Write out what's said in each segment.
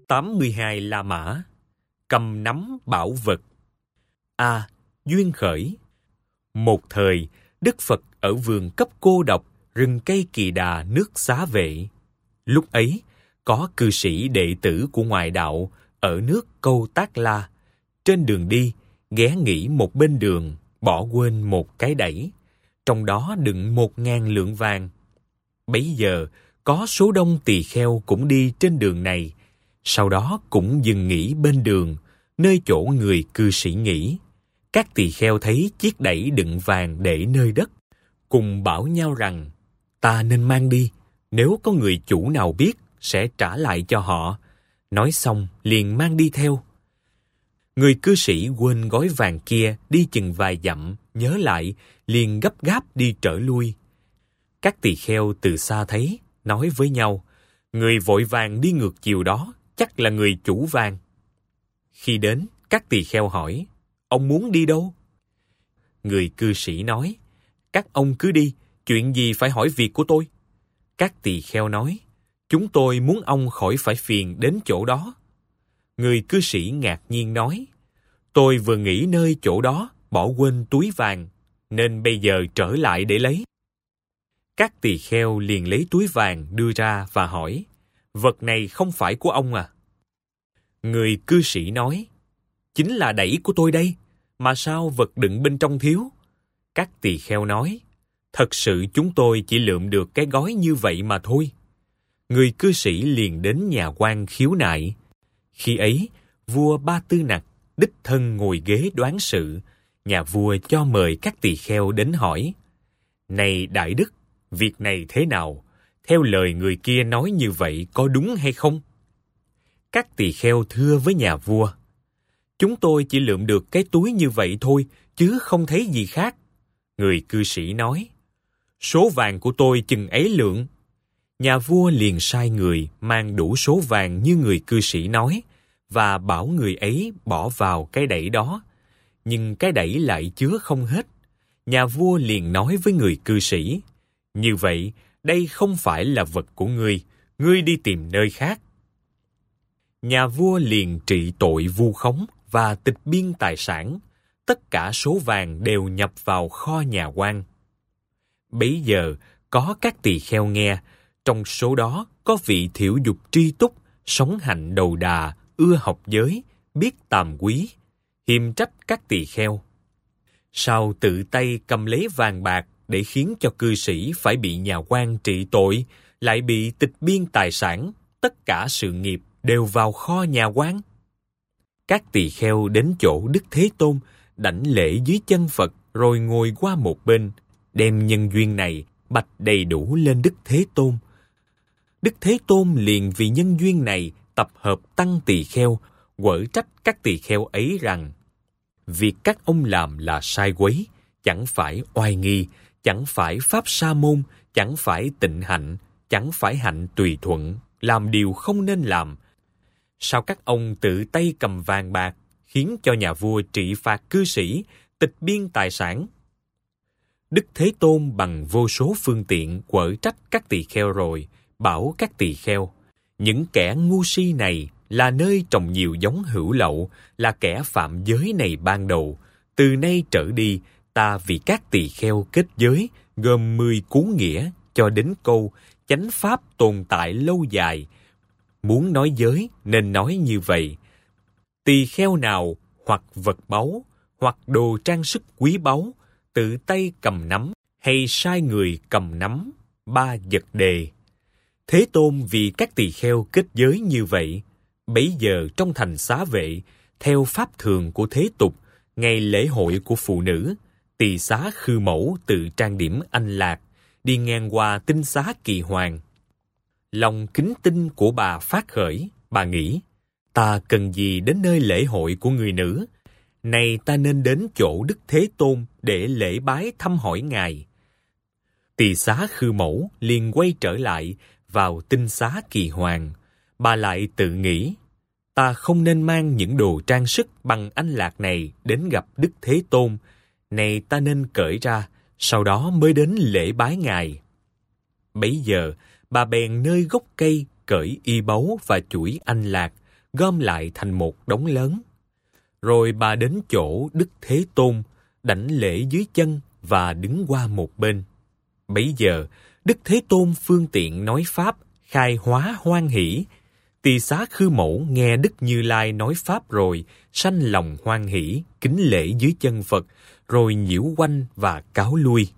82 La Mã. Cầm nắm bảo vật. A. Duyên khởi. Một thời, Đức Phật ở vườn cấp cô độc, rừng cây Kỳ Đà, nước Xá Vệ. Lúc ấy, có cư sĩ đệ tử của ngoại đạo ở nước Câu Tác La. Trên đường đi, ghé nghỉ một bên đường, bỏ quên một cái đẩy. Trong đó đựng 1.000 lượng vàng. Bấy giờ, có số đông tỳ kheo cũng đi trên đường này. Sau đó cũng dừng nghỉ bên đường, nơi chỗ người cư sĩ nghỉ. Các tỳ kheo thấy chiếc đẩy đựng vàng để nơi đất, cùng bảo nhau rằng, ta nên mang đi, nếu có người chủ nào biết, sẽ trả lại cho họ. Nói xong, liền mang đi theo. Người cư sĩ quên gói vàng kia đi chừng vài dặm, nhớ lại, liền gấp gáp đi trở lui. Các tỳ kheo từ xa thấy, nói với nhau, người vội vàng đi ngược chiều đó, chắc là người chủ vàng. Khi đến, các tỳ kheo hỏi, ông muốn đi đâu? Người cư sĩ nói, các ông cứ đi, chuyện gì phải hỏi việc của tôi? Các tỳ kheo nói, chúng tôi muốn ông khỏi phải phiền đến chỗ đó. Người cư sĩ ngạc nhiên nói, tôi vừa nghỉ nơi chỗ đó, bỏ quên túi vàng, nên bây giờ trở lại để lấy. Các tỳ kheo liền lấy túi vàng đưa ra và hỏi, vật này không phải của ông à? Người cư sĩ nói, chính là đẩy của tôi đây, mà sao vật đựng bên trong thiếu? Các tỳ kheo nói, thật sự chúng tôi chỉ lượm được cái gói như vậy mà thôi. Người cư sĩ liền đến nhà quan khiếu nại. Khi ấy, vua Ba Tư Nặc đích thân ngồi ghế đoán sự. Nhà vua cho mời các tỳ kheo đến hỏi, này đại đức, việc này thế nào? Theo lời người kia nói như vậy có đúng hay không? Các tỳ kheo thưa với nhà vua, chúng tôi chỉ lượm được cái túi như vậy thôi, chứ không thấy gì khác. Người cư sĩ nói, số vàng của tôi chừng ấy lượng. Nhà vua liền sai người mang đủ số vàng như người cư sĩ nói, và bảo người ấy bỏ vào cái đẩy đó. Nhưng cái đẩy lại chứa không hết. Nhà vua liền nói với người cư sĩ, như vậy, đây không phải là vật của ngươi đi tìm nơi khác. Nhà vua liền trị tội vu khống và tịch biên tài sản, tất cả số vàng đều nhập vào kho nhà quan. Bấy giờ, có các tỳ kheo nghe, trong số đó có vị thiểu dục tri túc, sống hạnh đầu đà, ưa học giới, biết tàm quý, hiềm trách các tỳ kheo. Sao tự tay cầm lấy vàng bạc để khiến cho cư sĩ phải bị nhà quan trị tội, lại bị tịch biên tài sản, tất cả sự nghiệp đều vào kho nhà quan? Các tỳ kheo đến chỗ Đức Thế Tôn, đảnh lễ dưới chân Phật, rồi ngồi qua một bên, đem nhân duyên này bạch đầy đủ lên Đức Thế Tôn. Đức Thế Tôn liền vì nhân duyên này tập hợp tăng tỳ kheo, quở trách các tỳ kheo ấy rằng, việc các ông làm là sai quấy, chẳng phải oai nghi, chẳng phải pháp sa môn, chẳng phải tịnh hạnh, chẳng phải hạnh tùy thuận, làm điều không nên làm. Sao các ông tự tay cầm vàng bạc, khiến cho nhà vua trị phạt cư sĩ, tịch biên tài sản? Đức Thế Tôn bằng vô số phương tiện quở trách các tỳ kheo rồi, bảo các tỳ kheo, những kẻ ngu si này là nơi trồng nhiều giống hữu lậu, là kẻ phạm giới này ban đầu. Từ nay trở đi, ta vì các tỳ kheo kết giới, gồm 10 cú nghĩa, cho đến câu chánh pháp tồn tại lâu dài. Muốn nói giới nên nói như vậy. Tỳ kheo nào hoặc vật báu, hoặc đồ trang sức quý báu, tự tay cầm nắm, hay sai người cầm nắm, 3 vật đề. Thế Tôn vì các tỳ kheo kết giới như vậy, bấy giờ trong thành Xá Vệ, theo pháp thường của thế tục, ngày lễ hội của phụ nữ, tỳ xá Khư Mẫu tự trang điểm anh lạc, đi ngang qua tinh xá Kỳ Hoàng. Lòng kính tinh của bà phát khởi, bà nghĩ, ta cần gì đến nơi lễ hội của người nữ? Này ta nên đến chỗ Đức Thế Tôn để lễ bái thăm hỏi Ngài. Tỳ xá Khư Mẫu liền quay trở lại vào tinh xá Kỳ Hoàng. Bà lại tự nghĩ, ta không nên mang những đồ trang sức bằng anh lạc này đến gặp Đức Thế Tôn. Này ta nên cởi ra, sau đó mới đến lễ bái Ngài. Bấy giờ, bà bèn nơi gốc cây cởi y báu và chuỗi anh lạc, gom lại thành một đống lớn. Rồi bà đến chỗ Đức Thế Tôn, đảnh lễ dưới chân và đứng qua một bên. Bấy giờ, Đức Thế Tôn phương tiện nói pháp, khai hóa hoan hỷ. Tỳ Xá Khư Mẫu nghe Đức Như Lai nói pháp rồi, sanh lòng hoan hỷ, kính lễ dưới chân Phật, rồi nhiễu quanh và cáo lui.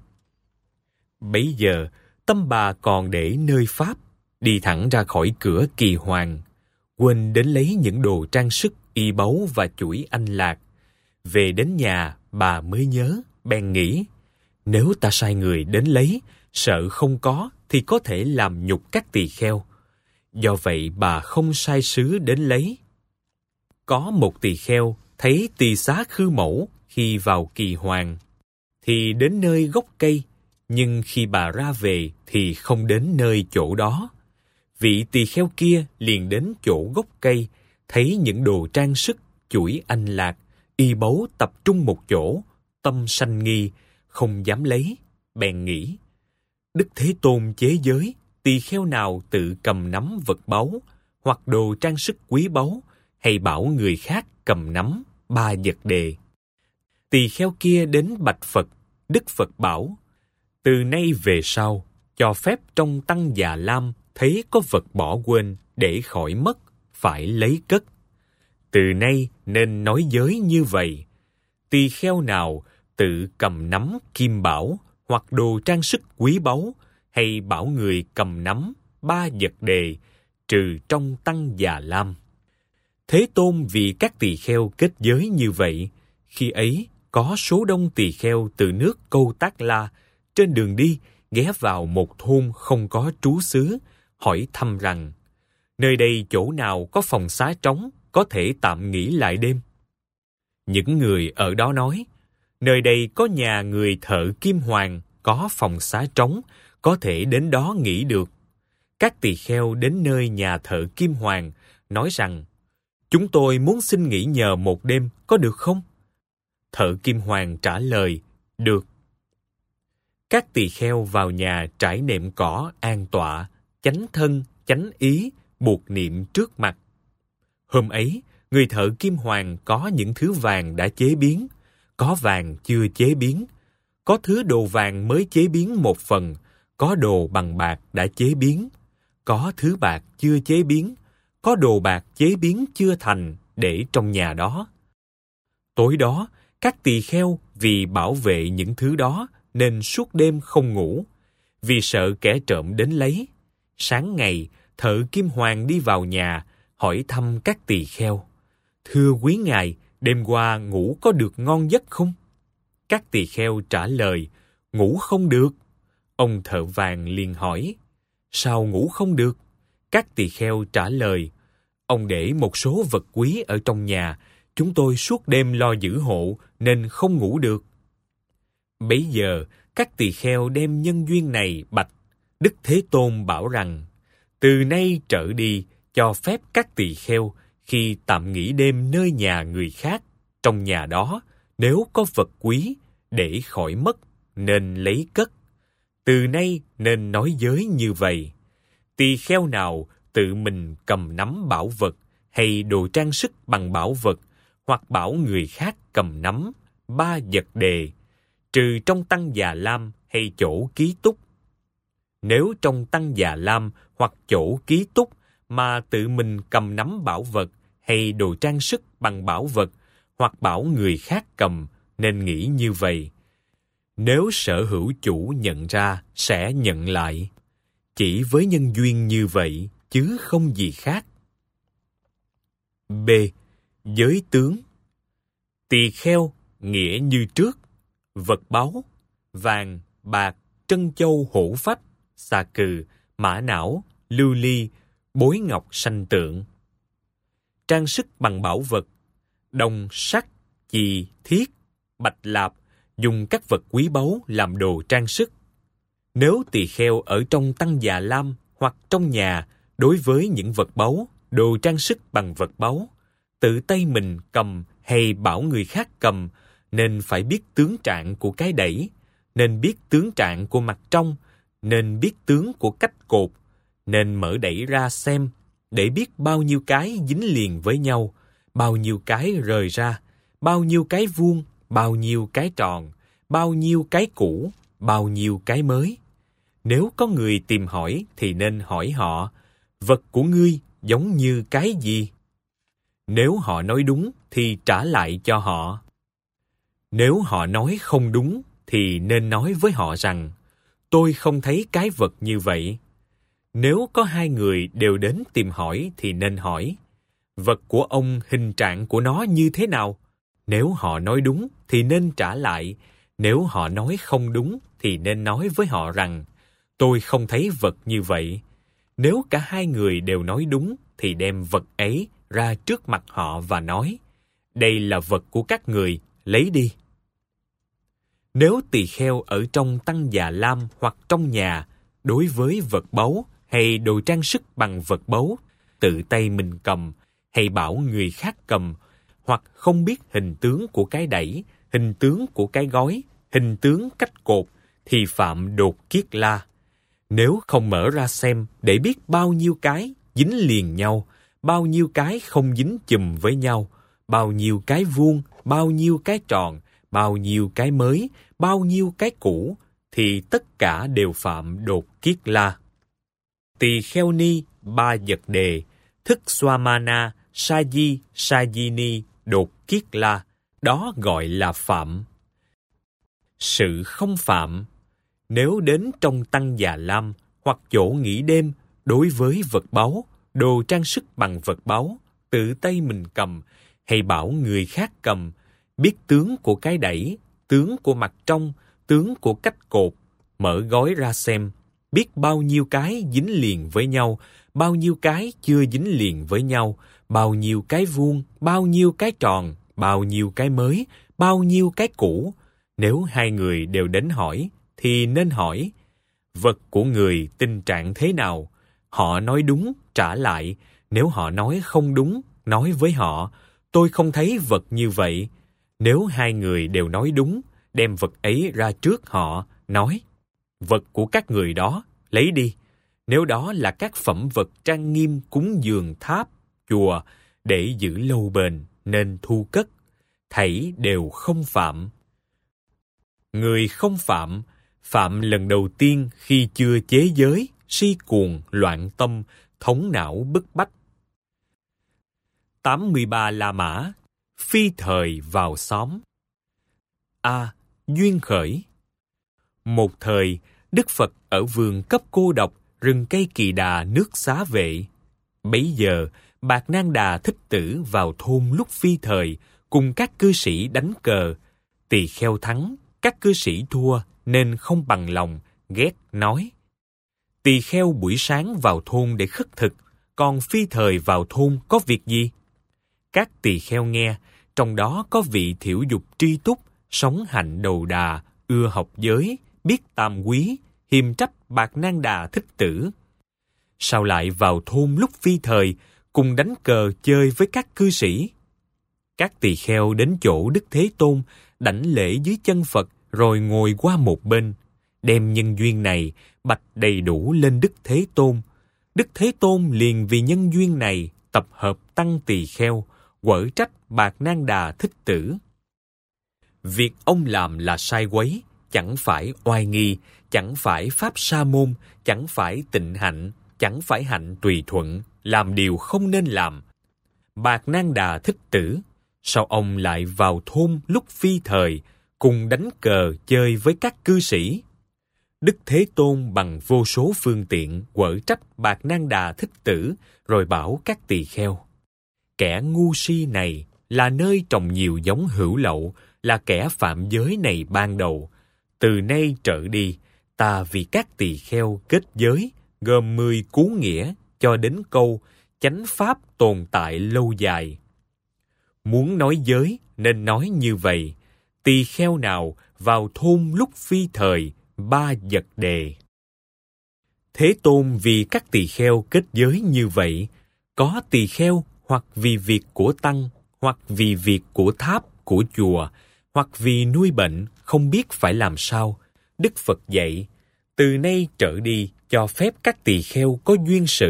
Bấy giờ, tâm bà còn để nơi pháp, đi thẳng ra khỏi cửa Kỳ Hoàng, quên đến lấy những đồ trang sức, y báu và chuỗi anh lạc. Về đến nhà, bà mới nhớ, bèn nghĩ, nếu ta sai người đến lấy, sợ không có thì có thể làm nhục các tỳ kheo. Do vậy bà không sai sứ đến lấy. Có một tỳ kheo thấy Tỳ Xá Khư Mẫu khi vào Kỳ Hoàng, thì đến nơi gốc cây, nhưng khi bà ra về thì không đến nơi chỗ đó. Vị tỳ kheo kia liền đến chỗ gốc cây, thấy những đồ trang sức, chuỗi anh lạc, y báu tập trung một chỗ, tâm sanh nghi, không dám lấy, bèn nghĩ, Đức Thế Tôn chế giới, tỳ kheo nào tự cầm nắm vật báu, hoặc đồ trang sức quý báu, hay bảo người khác cầm nắm 3 vật đề. Tỳ kheo kia đến bạch Phật, Đức Phật bảo, từ nay về sau, cho phép trong tăng Già Lam thấy có vật bỏ quên để khỏi mất, phải lấy cất. Từ nay nên nói giới như vậy. Tỳ kheo nào tự cầm nắm kim bảo hoặc đồ trang sức quý báu, hay bảo người cầm nắm 3 vật đề, trừ trong tăng Già Lam. Thế Tôn vì các tỳ kheo kết giới như vậy, khi ấy có số đông tỳ kheo từ nước Câu Tác La trên đường đi ghé vào một thôn không có trú xứ, hỏi thăm rằng, nơi đây chỗ nào có phòng xá trống, có thể tạm nghỉ lại đêm. Những người ở đó nói, nơi đây có nhà người thợ Kim Hoàng, có phòng xá trống, có thể đến đó nghỉ được. Các tỳ kheo đến nơi nhà thợ Kim Hoàng, nói rằng, chúng tôi muốn xin nghỉ nhờ một đêm, có được không? Thợ Kim Hoàng trả lời, được. Các tỳ kheo vào nhà trải nệm cỏ an tọa, chánh thân, chánh ý, buộc niệm trước mặt. Hôm ấy, người thợ Kim Hoàng có những thứ vàng đã chế biến, có vàng chưa chế biến, có thứ đồ vàng mới chế biến một phần, có đồ bằng bạc đã chế biến, có thứ bạc chưa chế biến, có đồ bạc chế biến chưa thành để trong nhà đó. Tối đó, các tỳ kheo vì bảo vệ những thứ đó nên suốt đêm không ngủ, vì sợ kẻ trộm đến lấy. Sáng ngày, thợ Kim Hoàng đi vào nhà, hỏi thăm các tỳ kheo, thưa quý ngài, đêm qua ngủ có được ngon giấc không? Các tỳ kheo trả lời, ngủ không được. Ông thợ vàng liền hỏi, sao ngủ không được? Các tỳ kheo trả lời, ông để một số vật quý ở trong nhà, chúng tôi suốt đêm lo giữ hộ nên không ngủ được. Bấy giờ, các tỳ kheo đem nhân duyên này bạch Đức Thế Tôn, bảo rằng, từ nay trở đi, cho phép các tỳ kheo khi tạm nghỉ đêm nơi nhà người khác, trong nhà đó, nếu có vật quý, để khỏi mất, nên lấy cất. Từ nay nên nói giới như vậy. Tỳ kheo nào tự mình cầm nắm bảo vật, hay đồ trang sức bằng bảo vật, hoặc bảo người khác cầm nắm 3 vật đề, trừ trong tăng Già Lam hay chỗ ký túc. Nếu trong tăng Già Lam hoặc chỗ ký túc mà tự mình cầm nắm bảo vật hay đồ trang sức bằng bảo vật, hoặc bảo người khác cầm, nên nghĩ như vậy. Nếu sở hữu chủ nhận ra, sẽ nhận lại. Chỉ với nhân duyên như vậy, chứ không gì khác. B. Giới tướng. Tỳ kheo, nghĩa như trước, vật báu, vàng, bạc, trân châu hổ phách, xà cừ, mã não, lưu ly, bối ngọc sanh tượng. Trang sức bằng bảo vật, đồng, sắt, chì, thiết, bạch lạp, dùng các vật quý báu làm đồ trang sức. Nếu tỳ kheo ở trong tăng Già Lam hoặc trong nhà, đối với những vật báu, đồ trang sức bằng vật báu, tự tay mình cầm hay bảo người khác cầm, nên phải biết tướng trạng của cái đẩy, nên biết tướng trạng của mặt trong, nên biết tướng của cách cột, nên mở đẩy ra xem, để biết bao nhiêu cái dính liền với nhau, bao nhiêu cái rời ra, bao nhiêu cái vuông, bao nhiêu cái tròn, bao nhiêu cái cũ, bao nhiêu cái mới. Nếu có người tìm hỏi thì nên hỏi họ, vật của ngươi giống như cái gì? Nếu họ nói đúng thì trả lại cho họ. Nếu họ nói không đúng thì nên nói với họ rằng, tôi không thấy cái vật như vậy. Nếu có hai người đều đến tìm hỏi thì nên hỏi, vật của ông hình trạng của nó như thế nào? Nếu họ nói đúng thì nên trả lại. Nếu họ nói không đúng thì nên nói với họ rằng, tôi không thấy vật như vậy. Nếu cả hai người đều nói đúng thì đem vật ấy ra trước mặt họ và nói, đây là vật của các người, lấy đi. Nếu tỳ kheo ở trong tăng già lam hoặc trong nhà, đối với vật báu hay đồ trang sức bằng vật báu, tự tay mình cầm, hay bảo người khác cầm, hoặc không biết hình tướng của cái đẩy, hình tướng của cái gói, hình tướng cách cột, thì phạm đột kiết la. Nếu không mở ra xem để biết bao nhiêu cái dính liền nhau, bao nhiêu cái không dính chùm với nhau, bao nhiêu cái vuông, bao nhiêu cái tròn, bao nhiêu cái mới, bao nhiêu cái cũ, thì tất cả đều phạm đột kiết la. Tỳ kheo ni ba vật đề, thức swamana, saji, sajini, đột kiết la, đó gọi là phạm. Sự không phạm, nếu đến trong tăng già lam hoặc chỗ nghỉ đêm, đối với vật báu, đồ trang sức bằng vật báu, tự tay mình cầm, hay bảo người khác cầm, biết tướng của cái đẩy, tướng của mặt trong, tướng của cách cột, mở gói ra xem, biết bao nhiêu cái dính liền với nhau, bao nhiêu cái chưa dính liền với nhau, bao nhiêu cái vuông, bao nhiêu cái tròn, bao nhiêu cái mới, bao nhiêu cái cũ. Nếu hai người đều đến hỏi, thì nên hỏi, vật của người tình trạng thế nào? Họ nói đúng, trả lại. Nếu họ nói không đúng, nói với họ, tôi không thấy vật như vậy. Nếu hai người đều nói đúng, đem vật ấy ra trước họ, nói, vật của các người đó, lấy đi. Nếu đó là các phẩm vật trang nghiêm cúng dường tháp, chùa, để giữ lâu bền, nên thu cất. Thảy đều không phạm. Người không phạm, phạm lần đầu tiên khi chưa chế giới, si cuồng, loạn tâm, thống não bức bách. 83 La Mã, phi thời vào xóm. A. Duyên khởi. Một thời, Đức Phật ở vườn Cấp Cô Độc, rừng cây Kỳ Đà nước Xá Vệ. Bấy giờ, Bạt Nang Đà Thích Tử vào thôn lúc phi thời, cùng các cư sĩ đánh cờ. Tỳ kheo thắng, các cư sĩ thua, nên không bằng lòng, ghét nói. Tỳ kheo buổi sáng vào thôn để khất thực, còn phi thời vào thôn có việc gì? Các tỳ kheo nghe, trong đó có vị thiểu dục tri túc, sống hạnh đầu đà, ưa học giới, biết tam quý, hiềm trách Bạt Nang Đà Thích Tử. Sao lại vào thôn lúc phi thời, cùng đánh cờ chơi với các cư sĩ? Các tỳ kheo đến chỗ Đức Thế Tôn, đảnh lễ dưới chân Phật, rồi ngồi qua một bên, đem nhân duyên này bạch đầy đủ lên Đức Thế Tôn. Đức Thế Tôn liền vì nhân duyên này tập hợp tăng tỳ kheo, quở trách Bạt Nang Đà Thích Tử. Việc ông làm là sai quấy, chẳng phải oai nghi, chẳng phải pháp sa môn, chẳng phải tịnh hạnh, chẳng phải hạnh tùy thuận, làm điều không nên làm. Bạt Nang Đà Thích Tử, sao ông lại vào thôn lúc phi thời, cùng đánh cờ chơi với các cư sĩ? Đức Thế Tôn bằng vô số phương tiện quở trách Bạt Nang Đà Thích Tử, rồi bảo các tỳ kheo, kẻ ngu si này là nơi trồng nhiều giống hữu lậu, là kẻ phạm giới này ban đầu. Từ nay trở đi, ta vì các tỳ kheo kết giới, gồm 10 cú nghĩa, cho đến câu chánh pháp tồn tại lâu dài. Muốn nói giới nên nói như vậy, tỳ kheo nào vào thôn lúc phi thời, ba vật đề. Thế Tôn vì các tỳ kheo kết giới như vậy, có tỳ kheo hoặc vì việc của tăng, hoặc vì việc của tháp, của chùa, hoặc vì nuôi bệnh, không biết phải làm sao. Đức Phật dạy, từ nay trở đi cho phép các tỳ kheo có duyên sự,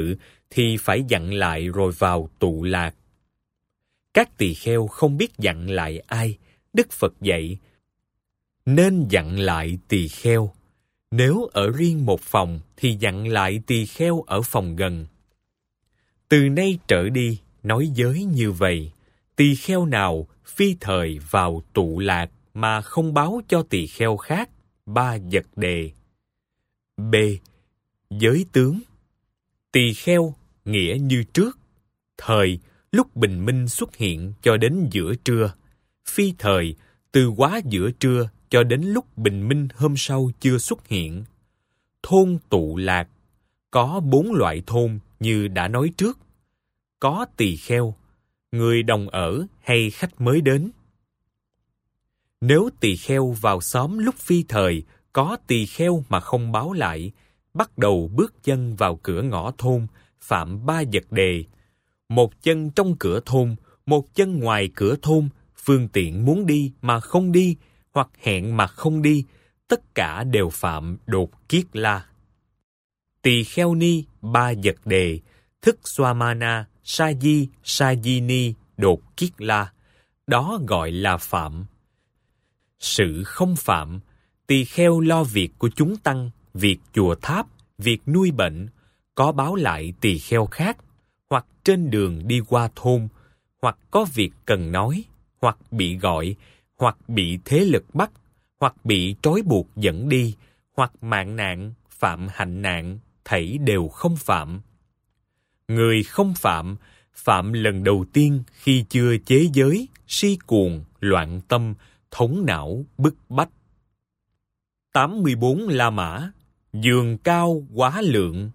thì phải dặn lại rồi vào tụ lạc. Các tỳ kheo không biết dặn lại ai, Đức Phật dạy, nên dặn lại tỳ kheo. Nếu ở riêng một phòng thì dặn lại tỳ kheo ở phòng gần. Từ nay trở đi, nói giới như vậy, tỳ kheo nào phi thời vào tụ lạc mà không báo cho tỳ kheo khác 3 vật đề. B. Giới tướng. Tỳ kheo nghĩa như trước, thời lúc bình minh xuất hiện cho đến giữa trưa, phi thời từ quá giữa trưa cho đến lúc bình minh hôm sau chưa xuất hiện. Thôn tụ lạc có 4 loại thôn như đã nói trước. Có tỳ kheo, người đồng ở hay khách mới đến. Nếu tỳ kheo vào xóm lúc phi thời, có tỳ kheo mà không báo lại, bắt đầu bước chân vào cửa ngõ thôn, phạm 3 vật đề. Một chân trong cửa thôn, một chân ngoài cửa thôn, phương tiện muốn đi mà không đi, hoặc hẹn mà không đi, tất cả đều phạm đột kiết la. Tỳ kheo ni 3 vật đề, thức Swamana, Saji, Sajini, đột kiết la, đó gọi là phạm. Sự không phạm, tỳ kheo lo việc của chúng tăng, việc chùa tháp, việc nuôi bệnh, có báo lại tỳ kheo khác, hoặc trên đường đi qua thôn, hoặc có việc cần nói, hoặc bị gọi, hoặc bị thế lực bắt, hoặc bị trói buộc dẫn đi, hoặc mạng nạn, phạm hạnh nạn, thảy đều không phạm. Người không phạm, phạm lần đầu tiên khi chưa chế giới, si cuồng, loạn tâm, thống não, bức bách. 84 La Mã, giường cao quá lượng.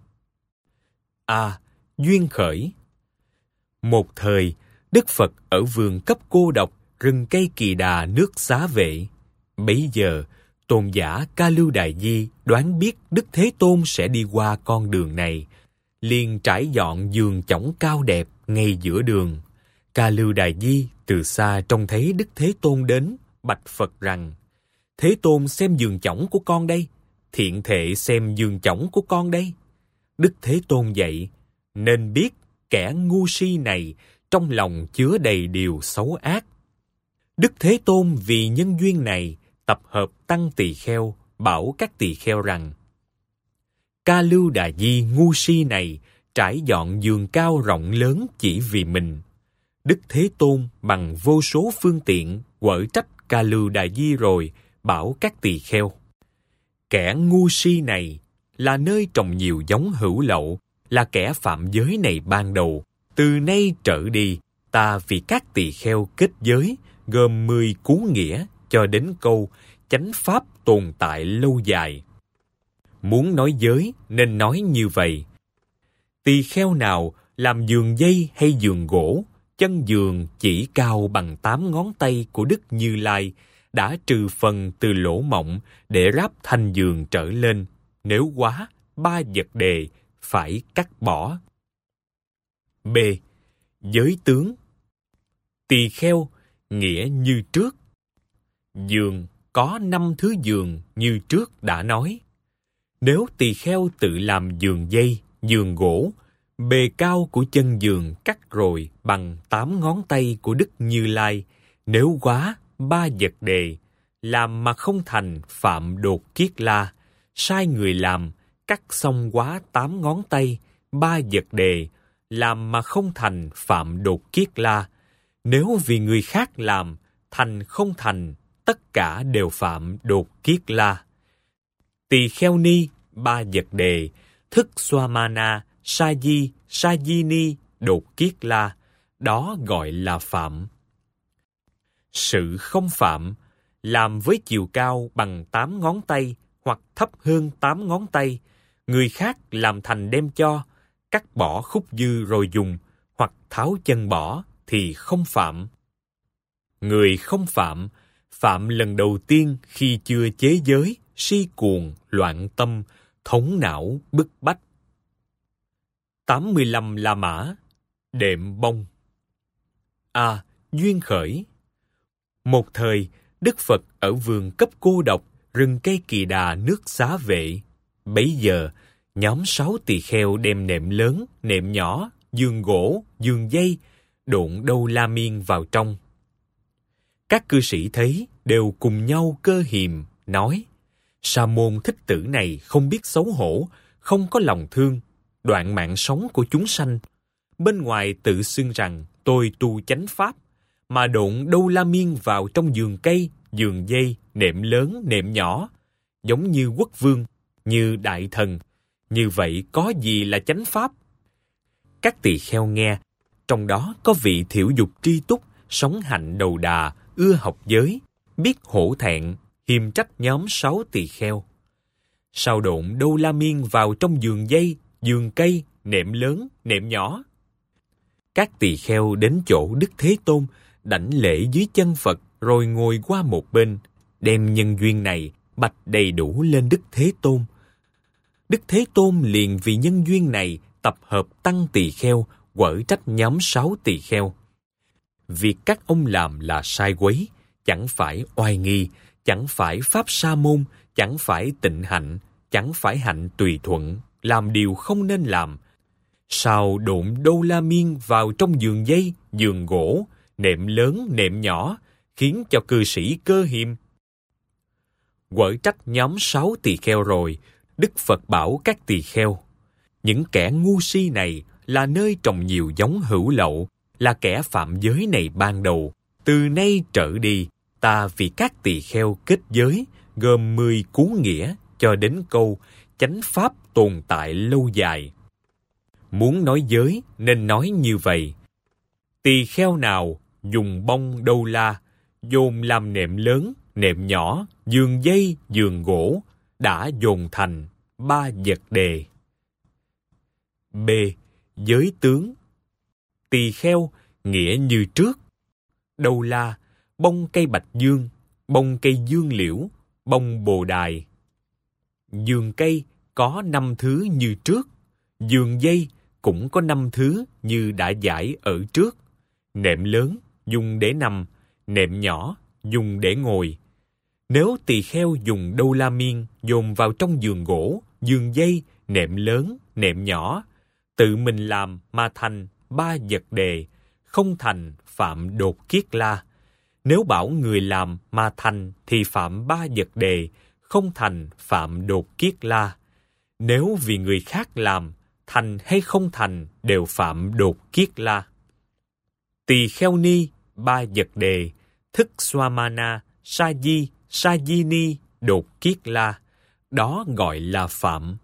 A. Duyên khởi. Một thời, Đức Phật ở vườn cấp cô độc, rừng cây Kỳ Đà nước Xá Vệ. Bấy giờ, tôn giả Ca Lưu Đài Di đoán biết Đức Thế Tôn sẽ đi qua con đường này, liền trải dọn giường chõng cao đẹp ngay giữa đường. Ca Lưu Đài Di từ xa trông thấy Đức Thế Tôn đến, bạch Phật rằng: Thế Tôn xem giường chõng của con đây, thiện thệ xem giường chõng của con đây. Đức Thế Tôn dạy, nên biết kẻ ngu si này trong lòng chứa đầy điều xấu ác. Đức Thế Tôn vì nhân duyên này tập hợp tăng tỳ kheo, bảo các tỳ kheo rằng: Ca Lưu Đà Di ngu si này trải dọn giường cao rộng lớn chỉ vì mình. Đức Thế Tôn bằng vô số phương tiện quở trách Ca Lưu Đà Di rồi bảo các tỳ kheo: Kẻ ngu si này là nơi trồng nhiều giống hữu lậu, là kẻ phạm giới này ban đầu. Từ nay trở đi, ta vì các tỳ kheo kết giới, gồm 10 cú nghĩa cho đến câu chánh pháp tồn tại lâu dài. Muốn nói giới nên nói như vậy: tỳ kheo nào làm giường dây hay giường gỗ, chân giường chỉ cao bằng 8 ngón tay của Đức Như Lai, đã trừ phần từ lỗ mộng để ráp thành giường trở lên. Nếu quá 3 vật đề phải cắt bỏ. B. Giới tướng. Tỳ kheo nghĩa như trước. Giường có 5 thứ giường như trước đã nói. Nếu tỳ kheo tự làm giường dây, giường gỗ, bề cao của chân giường cắt rồi bằng 8 ngón tay của Đức Như Lai, nếu quá 3 vật đề, làm mà không thành phạm đột kiết la. Sai người làm, cắt xong quá 8 ngón tay, 3 vật đề, làm mà không thành phạm đột kiết la. Nếu vì người khác làm, thành không thành, tất cả đều phạm đột kiết la. Tỳ kheo ni 3 vật đề, thức Swamana, Saji, Sajini, đột kiết la, đó gọi là phạm. Sự không phạm, làm với chiều cao bằng 8 ngón tay hoặc thấp hơn 8 ngón tay, người khác làm thành đem cho, cắt bỏ khúc dư rồi dùng, hoặc tháo chân bỏ thì không phạm. Người không phạm, phạm lần đầu tiên khi chưa chế giới, si cuồng, loạn tâm, thống não, bức bách. 85 La Mã, đệm bông. A. Duyên khởi. Một thời, Đức Phật ở vườn cấp cô độc, rừng cây Kỳ Đà nước Xá Vệ. Bấy giờ, Nhóm 6 tỳ kheo đem nệm lớn, nệm nhỏ, giường gỗ, giường dây, độn đâu la miên vào trong. Các cư sĩ thấy đều cùng nhau cơ hiềm, nói: Sa môn thích tử này không biết xấu hổ, không có lòng thương, đoạn mạng sống của chúng sanh. Bên ngoài tự xưng rằng tôi tu chánh pháp, mà độn đâu la miên vào trong giường cây, giường dây, nệm lớn, nệm nhỏ, giống như quốc vương, như đại thần. Như vậy có gì là chánh pháp? Các tỳ kheo nghe, trong đó có vị thiểu dục tri túc, sống hạnh đầu đà, ưa học giới, biết hổ thẹn, hiềm trách nhóm 6 tỳ kheo. Sao độn đâu la miên vào trong giường dây, giường cây, nệm lớn, nệm nhỏ. Các tỳ kheo đến chỗ Đức Thế Tôn, đảnh lễ dưới chân Phật, rồi ngồi qua một bên, đem nhân duyên này bạch đầy đủ lên Đức Thế Tôn. Đức Thế Tôn liền vì nhân duyên này tập hợp tăng tỳ kheo, quở trách nhóm 6 tỳ kheo. Việc các ông làm là sai quấy, chẳng phải oai nghi, chẳng phải pháp sa môn, chẳng phải tịnh hạnh, chẳng phải hạnh tùy thuận, làm điều không nên làm. Sao độn đâu la miên vào trong giường dây, giường gỗ, nệm lớn, nệm nhỏ, khiến cho cư sĩ cơ hiềm. Quở trách nhóm 6 tỳ kheo rồi, Đức Phật bảo các tỳ kheo: những kẻ ngu si này là nơi trồng nhiều giống hữu lậu, là kẻ phạm giới này ban đầu. Từ nay trở đi, ta vì các tỳ kheo kết giới, gồm 10 cú nghĩa cho đến câu chánh pháp tồn tại lâu dài. Muốn nói giới nên nói như vậy: tỳ kheo nào dùng bông đâu la, dồn làm nệm lớn, nệm nhỏ, giường dây, giường gỗ, đã dồn thành 3 vật đề. B. Giới tướng. Tỳ kheo nghĩa như trước: đâu la, bông cây bạch dương, bông cây dương liễu, bông bồ đài. Giường cây có 5 thứ như trước, giường dây cũng có 5 thứ như đã giải ở trước. Nệm lớn dùng để nằm, nệm nhỏ dùng để ngồi. Nếu tỳ kheo dùng đâu la miên dồn vào trong giường gỗ, giường dây, nệm lớn, nệm nhỏ, tự mình làm mà thành 3 vật đề, không thành phạm đột kiết la. Nếu bảo người làm mà thành thì phạm 3 vật đề, không thành phạm đột kiết la. Nếu vì người khác làm, thành hay không thành đều phạm đột kiết la. Tỳ kheo ni 3 vật đề, thức swamana, sa di, sa di ni, đột kiết la, đó gọi là phạm.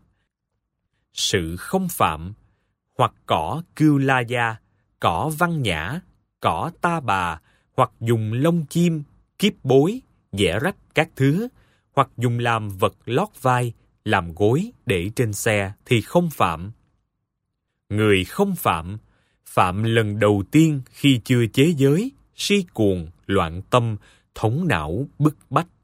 Sự không phạm, hoặc cỏ cưu la gia, cỏ văn nhã, cỏ ta bà, hoặc dùng lông chim, kiếp bối, vẽ rách các thứ, hoặc dùng làm vật lót vai, làm gối để trên xe thì không phạm. Người không phạm, phạm lần đầu tiên khi chưa chế giới, si cuồng, loạn tâm, thống não, bức bách.